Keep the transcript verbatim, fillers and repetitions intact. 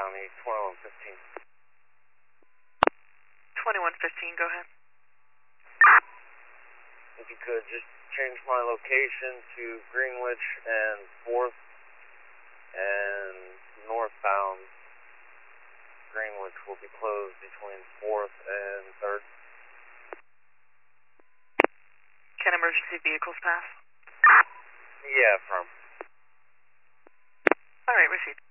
County, twenty-one fifteen. twenty-one fifteen, go ahead. If you could just change my location to Greenwich and fourth and northbound. Greenwich will be closed between fourth and third. Can emergency vehicles pass? Yeah, from. All right, received.